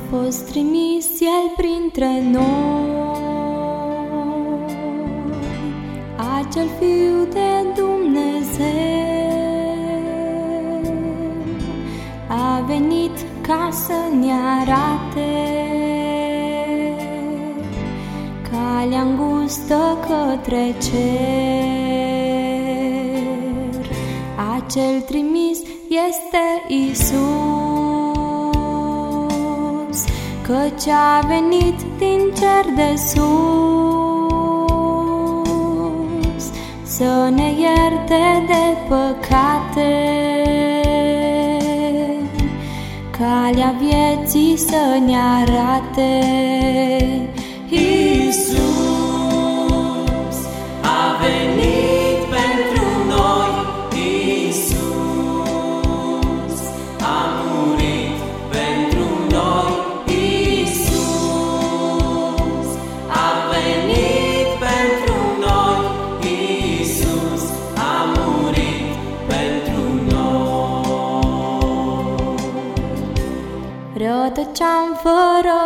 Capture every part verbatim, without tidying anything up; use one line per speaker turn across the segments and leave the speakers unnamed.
fost trimis El printre noi, acel Fiu de Dumnezeu a venit ca să ne arate calea îngustă către cer. Acel trimis este Iisus, căci a venit din cer de sus să ne ierte de păcate, calea vieții să ne arate.
Iisus a venit pentru noi, Iisus a murit pentru noi, Iisus a venit pentru noi, Iisus a murit pentru noi.
Rătăceam fără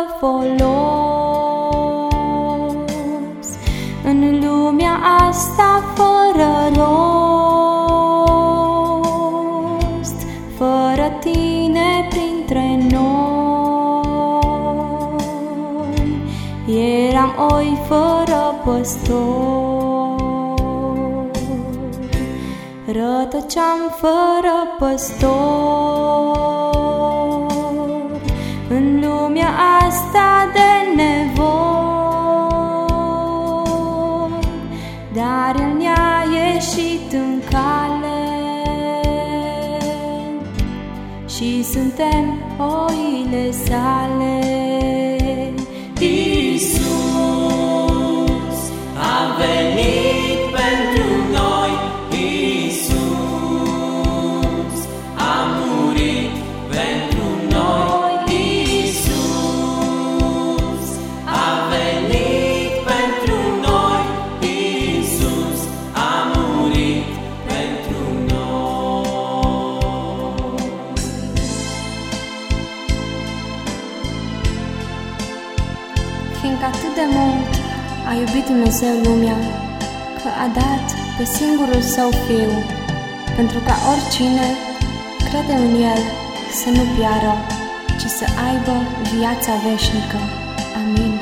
folos în lumea asta fără rost, fără tine printre noi. Eram oi fără păstor, rătăceam fără păstor în lumea asta de nevoi, dar El ne-a ieșit în cale și suntem oile Sale.
Iisus a venit pentru noi, Iisus a murit pentru noi, Iisus a venit pentru noi, Iisus a murit pentru noi.
Fiindcă atât de mult a iubit Dumnezeu lumea, că a dat pe singurul Său Fiu, pentru ca oricine crede în El să nu piară, ci să aibă viața veșnică. Amin.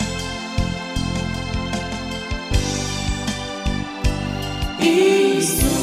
Iisus